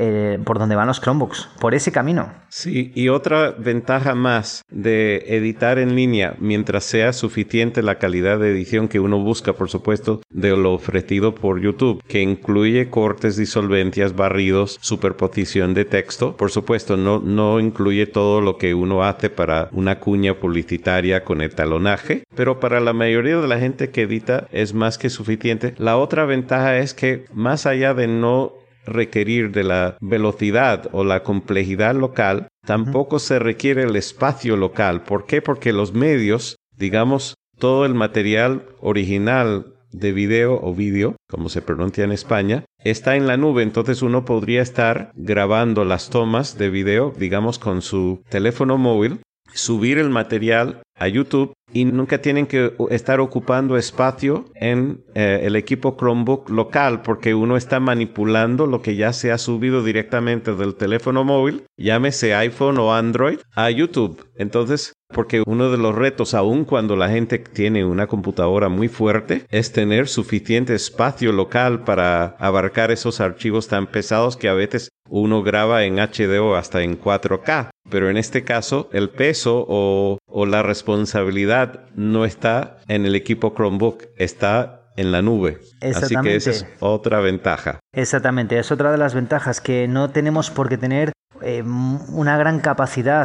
van los Chromebooks, por ese camino. Sí, y otra ventaja más de editar en línea, mientras sea suficiente la calidad de edición que uno busca, por supuesto, de lo ofrecido por YouTube, que incluye cortes, disolvencias, barridos, superposición de texto. Por supuesto, no incluye todo lo que uno hace para una cuña publicitaria con el talonaje, pero para la mayoría de la gente que edita es más que suficiente. La otra ventaja es que, más allá de no requerir de la velocidad o la complejidad local, tampoco se requiere el espacio local. ¿Por qué? Porque los medios, digamos, todo el material original de video o vídeo, como se pronuncia en España, está en la nube. Entonces uno podría estar grabando las tomas de video, digamos, con su teléfono móvil, subir el material a YouTube y nunca tienen que estar ocupando espacio en el equipo Chromebook local, porque uno está manipulando lo que ya se ha subido directamente del teléfono móvil, llámese iPhone o Android, a YouTube. Entonces, porque uno de los retos, aun cuando la gente tiene una computadora muy fuerte, es tener suficiente espacio local para abarcar esos archivos tan pesados que a veces uno graba en HD o hasta en 4K. Pero en este caso, el peso o la responsabilidad no está en el equipo Chromebook, está en la nube. Así que esa es otra ventaja. Exactamente, es otra de las ventajas, que no tenemos por qué tener una gran capacidad,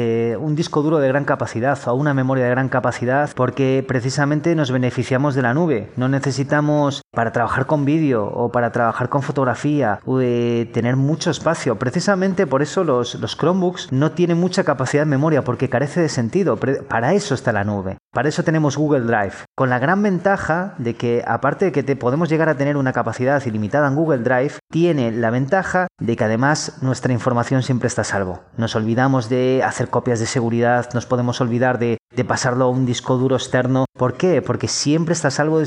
un disco duro de gran capacidad o una memoria de gran capacidad, porque precisamente nos beneficiamos de la nube. No necesitamos, para trabajar con vídeo o para trabajar con fotografía, tener mucho espacio. Precisamente por eso los Chromebooks no tienen mucha capacidad de memoria, porque carece de sentido. Para eso está la nube. Para eso tenemos Google Drive, con la gran ventaja de que, aparte de que podemos llegar a tener una capacidad ilimitada en Google Drive, tiene la ventaja de que además nuestra información siempre está a salvo. Nos olvidamos de hacer copias de seguridad, nos podemos olvidar de pasarlo a un disco duro externo. ¿Por qué? Porque siempre está a salvo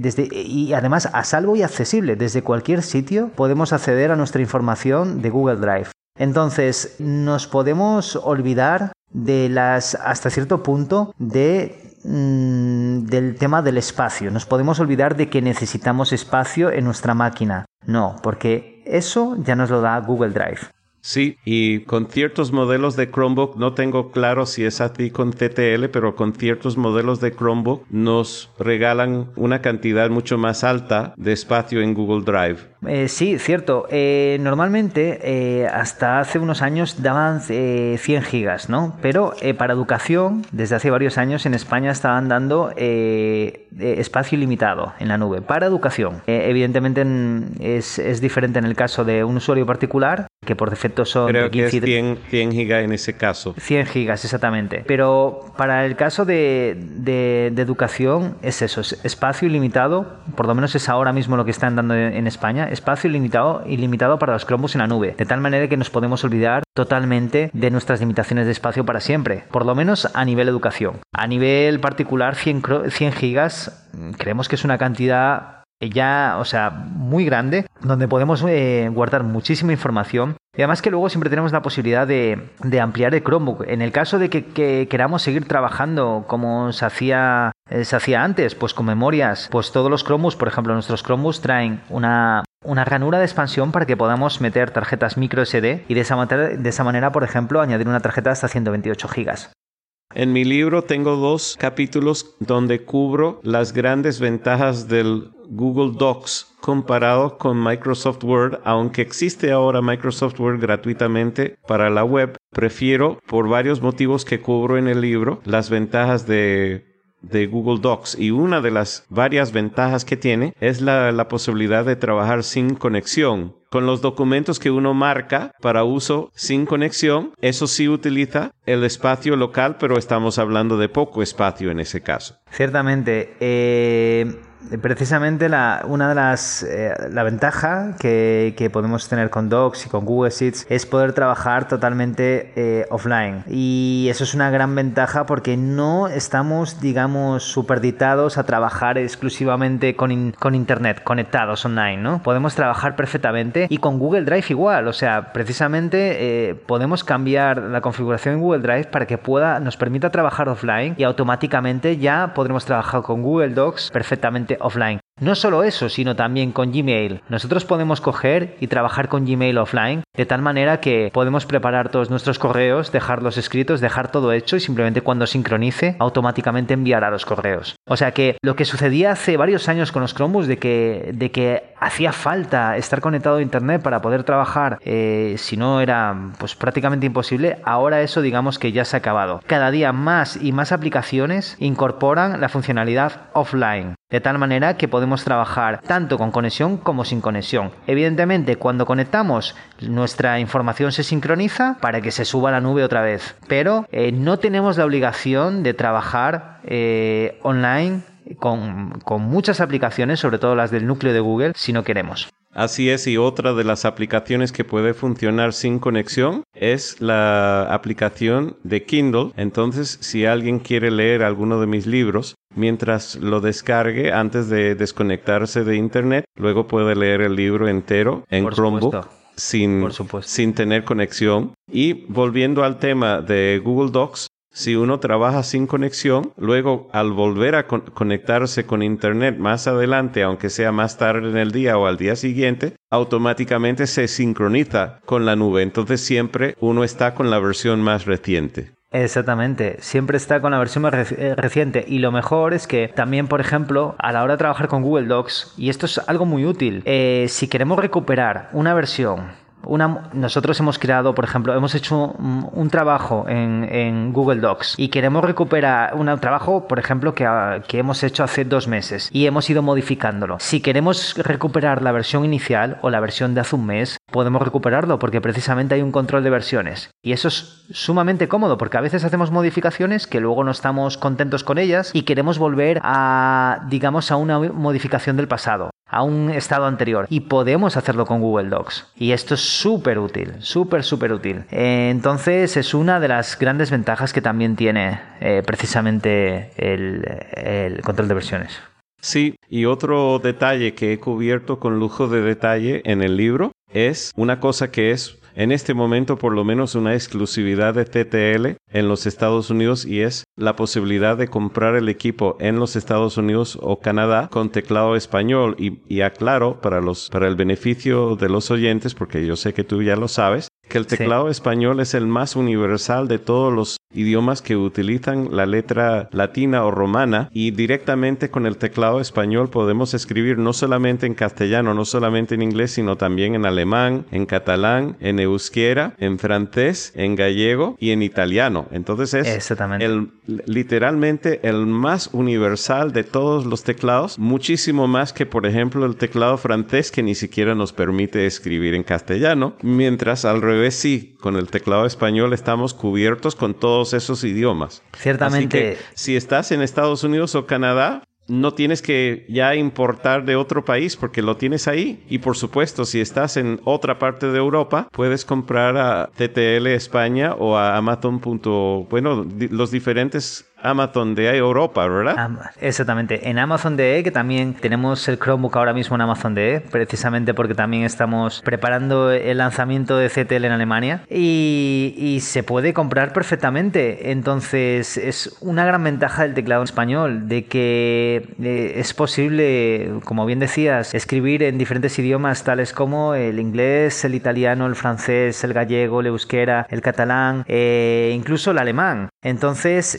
y además a salvo y accesible. Desde cualquier sitio podemos acceder a nuestra información de Google Drive. Entonces, nos podemos olvidar hasta cierto punto del tema del espacio. Nos podemos olvidar de que necesitamos espacio en nuestra máquina. No, porque eso ya nos lo da Google Drive. Sí, y con ciertos modelos de Chromebook, no tengo claro si es así con TTL, pero con ciertos modelos de Chromebook nos regalan una cantidad mucho más alta de espacio en Google Drive. Sí, cierto. Normalmente, hasta hace unos años daban 100 gigas, ¿no? Pero para educación, desde hace varios años en España estaban dando espacio ilimitado en la nube. Para educación. Evidentemente es diferente en el caso de un usuario particular, que por defecto son... Creo que es 100 gigas en ese caso. 100 gigas, exactamente. Pero para el caso de educación es eso, es espacio ilimitado, por lo menos es ahora mismo lo que están dando en España, espacio ilimitado para los Chromebooks en la nube, de tal manera que nos podemos olvidar totalmente de nuestras limitaciones de espacio para siempre, por lo menos a nivel educación. A nivel particular, 100 gigas creemos que es una cantidad ya, muy grande, donde podemos guardar muchísima información. Y además que luego siempre tenemos la posibilidad de ampliar el Chromebook. En el caso de que queramos seguir trabajando como se hacía antes, pues con memorias, pues todos los Chromebooks, por ejemplo, nuestros Chromebooks traen una ranura de expansión para que podamos meter tarjetas micro SD y de esa manera, por ejemplo, añadir una tarjeta hasta 128 gigas. En mi libro tengo 2 capítulos donde cubro las grandes ventajas del Google Docs comparado con Microsoft Word. Aunque existe ahora Microsoft Word gratuitamente para la web, prefiero, por varios motivos que cubro en el libro, las ventajas de Google Docs. Y una de las varias ventajas que tiene es la posibilidad de trabajar sin conexión. Con los documentos que uno marca para uso sin conexión, eso sí utiliza el espacio local, pero estamos hablando de poco espacio en ese caso. Ciertamente. Precisamente la ventaja que podemos tener con Docs y con Google Sheets es poder trabajar totalmente offline, y eso es una gran ventaja porque no estamos, digamos, superditados a trabajar exclusivamente con internet, conectados online, ¿no? Podemos trabajar perfectamente, y con Google Drive igual. Precisamente podemos cambiar la configuración en Google Drive para que nos permita trabajar offline, y automáticamente ya podremos trabajar con Google Docs perfectamente offline. No solo eso, sino también con Gmail. Nosotros podemos coger y trabajar con Gmail offline de tal manera que podemos preparar todos nuestros correos, dejarlos escritos, dejar todo hecho y simplemente cuando sincronice automáticamente enviará los correos. O sea que lo que sucedía hace varios años con los Chromebooks de que hacía falta estar conectado a internet para poder trabajar, si no era pues prácticamente imposible, ahora eso digamos que ya se ha acabado. Cada día más y más aplicaciones incorporan la funcionalidad offline, de tal manera que podemos trabajar tanto con conexión como sin conexión. Evidentemente, cuando conectamos, nuestra información se sincroniza para que se suba a la nube otra vez, pero no tenemos la obligación de trabajar online con muchas aplicaciones, sobre todo las del núcleo de Google, si no queremos. Así es, y otra de las aplicaciones que puede funcionar sin conexión es la aplicación de Kindle. Entonces, si alguien quiere leer alguno de mis libros, mientras lo descargue antes de desconectarse de internet, luego puede leer el libro entero en Chromebook sin tener conexión. Y volviendo al tema de Google Docs, si uno trabaja sin conexión, luego al volver a conectarse con internet más adelante, aunque sea más tarde en el día o al día siguiente, automáticamente se sincroniza con la nube. Entonces siempre uno está con la versión más reciente. Exactamente, siempre está con la versión más reciente y lo mejor es que también, por ejemplo, a la hora de trabajar con Google Docs, y esto es algo muy útil, si queremos recuperar una versión, nosotros hemos creado, por ejemplo, hemos hecho un trabajo en Google Docs y queremos recuperar un trabajo, por ejemplo, que hemos hecho hace 2 meses y hemos ido modificándolo. Si queremos recuperar la versión inicial o la versión de hace un mes, podemos recuperarlo porque precisamente hay un control de versiones y eso es sumamente cómodo porque a veces hacemos modificaciones que luego no estamos contentos con ellas y queremos volver a una modificación del pasado, a un estado anterior, y podemos hacerlo con Google Docs y esto es súper útil, súper útil. Entonces es una de las grandes ventajas que también tiene precisamente el control de versiones. Sí, y otro detalle que he cubierto con lujo de detalle en el libro es una cosa que es en este momento por lo menos una exclusividad de TTL en los Estados Unidos, y es la posibilidad de comprar el equipo en los Estados Unidos o Canadá con teclado español. Y aclaro para el beneficio de los oyentes, porque yo sé que tú ya lo sabes, que el teclado español es el más universal de todos los idiomas que utilizan la letra latina o romana, y directamente con el teclado español podemos escribir no solamente en castellano, no solamente en inglés, sino también en alemán, en catalán, en euskera, en francés, en gallego y en italiano. Entonces es literalmente el más universal de todos los teclados, muchísimo más que, por ejemplo, el teclado francés, que ni siquiera nos permite escribir en castellano, mientras al revés sí, con el teclado español estamos cubiertos con todos esos idiomas. Ciertamente. Así que si estás en Estados Unidos o Canadá, no tienes que ya importar de otro país porque lo tienes ahí. Y por supuesto, si estás en otra parte de Europa, puedes comprar a TTL España o a Amazon. Los diferentes Amazon DE Europa, ¿verdad? Exactamente. En Amazon DE, que también tenemos el Chromebook ahora mismo en Amazon DE, precisamente porque también estamos preparando el lanzamiento de CTL en Alemania y se puede comprar perfectamente. Entonces es una gran ventaja del teclado español, de que es posible, como bien decías, escribir en diferentes idiomas tales como el inglés, el italiano, el francés, el gallego, el euskera, el catalán, incluso el alemán. Entonces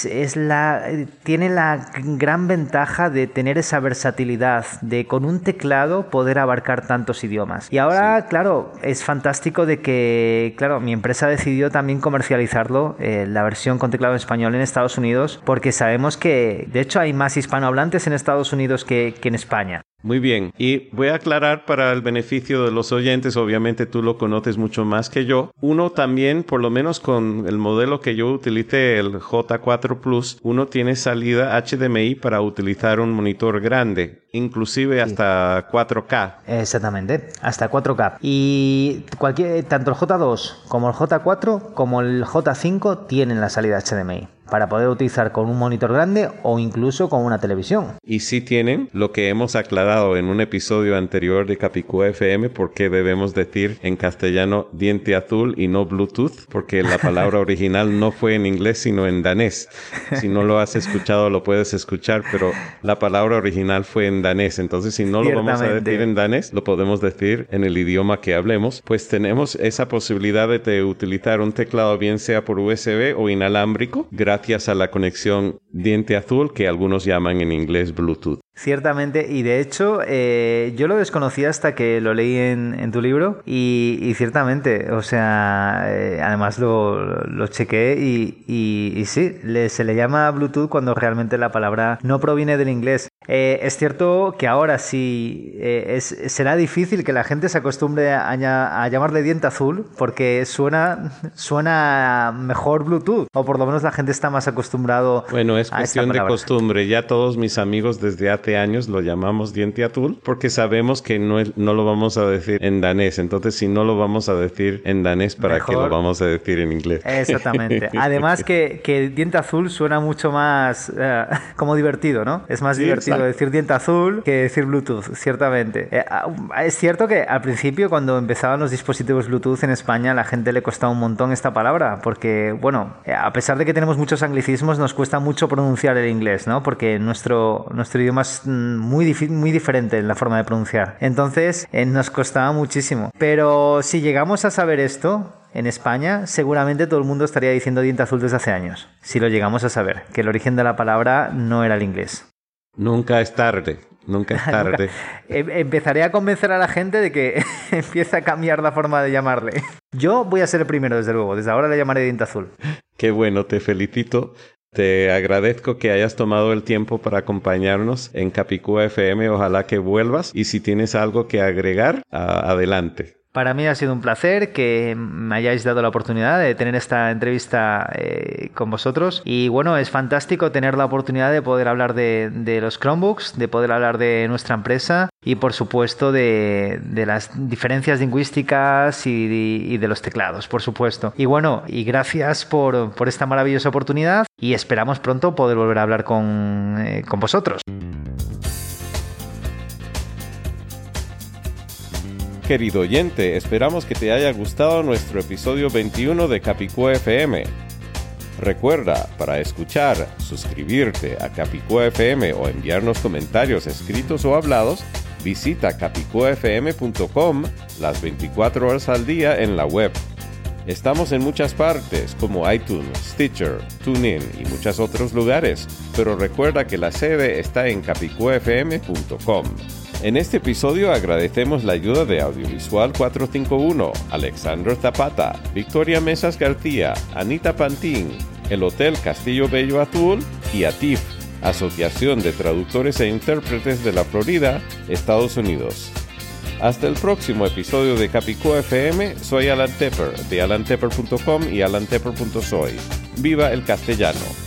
tiene la gran ventaja de tener esa versatilidad, de con un teclado poder abarcar tantos idiomas. Y ahora, sí, claro, es fantástico de que, claro, mi empresa decidió también comercializarlo, la versión con teclado en español en Estados Unidos, porque sabemos que, de hecho, hay más hispanohablantes en Estados Unidos que en España. Muy bien, y voy a aclarar para el beneficio de los oyentes, obviamente tú lo conoces mucho más que yo. Uno también, por lo menos con el modelo que yo utilicé, el J4 Plus, uno tiene salida HDMI para utilizar un monitor grande, inclusive hasta 4K. Exactamente, hasta 4K. Y tanto el J2 como el J4 como el J5 tienen la salida HDMI para poder utilizar con un monitor grande o incluso con una televisión. Y sí tienen lo que hemos aclarado en un episodio anterior de Capicúa FM, porque debemos decir en castellano diente azul y no Bluetooth, porque la palabra original no fue en inglés sino en danés. Si no lo has escuchado lo puedes escuchar, pero la palabra original fue en danés. Entonces, si no lo vamos a decir en danés, lo podemos decir en el idioma que hablemos. Pues tenemos esa posibilidad de utilizar un teclado, bien sea por USB o inalámbrico, gracias a la conexión diente azul, que algunos llaman en inglés Bluetooth. Ciertamente, y de hecho yo lo desconocía hasta que lo leí en tu libro y ciertamente, o sea, además lo chequé y sí, se le llama Bluetooth cuando realmente la palabra no proviene del inglés. Es cierto que ahora sí será difícil que la gente se acostumbre a llamarle diente azul porque suena mejor Bluetooth, o por lo menos la gente está más acostumbrado. Bueno, es cuestión de costumbre. Ya todos mis amigos desde hace años lo llamamos diente azul porque sabemos que no lo vamos a decir en danés. Entonces, si no lo vamos a decir en danés, ¿para qué lo vamos a decir en inglés? Exactamente. Además que diente azul suena mucho más como divertido, ¿no? Es más divertido decir diente azul que decir Bluetooth, ciertamente. Es cierto que al principio, cuando empezaban los dispositivos Bluetooth en España, a la gente le costaba un montón esta palabra porque, bueno, a pesar de que tenemos muchos anglicismos, nos cuesta mucho pronunciar el inglés, ¿no? Porque nuestro idioma es muy diferente en la forma de pronunciar. Entonces, nos costaba muchísimo. Pero si llegamos a saber esto en España, seguramente todo el mundo estaría diciendo diente azul desde hace años. Si lo llegamos a saber, que el origen de la palabra no era el inglés. Nunca es tarde. Nunca es tarde. Empezaré a convencer a la gente de que empiece a cambiar la forma de llamarle. Yo voy a ser el primero, desde luego. Desde ahora le llamaré diente azul. Qué bueno, te felicito. Te agradezco que hayas tomado el tiempo para acompañarnos en Capicúa FM. Ojalá que vuelvas. Y si tienes algo que agregar, adelante. Para mí ha sido un placer que me hayáis dado la oportunidad de tener esta entrevista con vosotros. Y bueno, es fantástico tener la oportunidad de poder hablar de los Chromebooks, de poder hablar de nuestra empresa y por supuesto de las diferencias lingüísticas y de los teclados, por supuesto. Y bueno, y gracias por esta maravillosa oportunidad y esperamos pronto poder volver a hablar con vosotros. Querido oyente, esperamos que te haya gustado nuestro episodio 21 de Capicúa FM. Recuerda, para escuchar, suscribirte a Capicúa FM o enviarnos comentarios escritos o hablados, visita capicuafm.com las 24 horas al día en la web. Estamos en muchas partes como iTunes, Stitcher, TuneIn y muchos otros lugares, pero recuerda que la sede está en capicuafm.com. En este episodio agradecemos la ayuda de Audiovisual 451, Alexandro Zapata, Victoria Mesas García, Anita Pantín, el Hotel Castillo Bello Azul y ATIF, Asociación de Traductores e Intérpretes de la Florida, Estados Unidos. Hasta el próximo episodio de Capicúa FM, soy Alan Tepper, de alantepper.com y alantepper.soy. ¡Viva el castellano!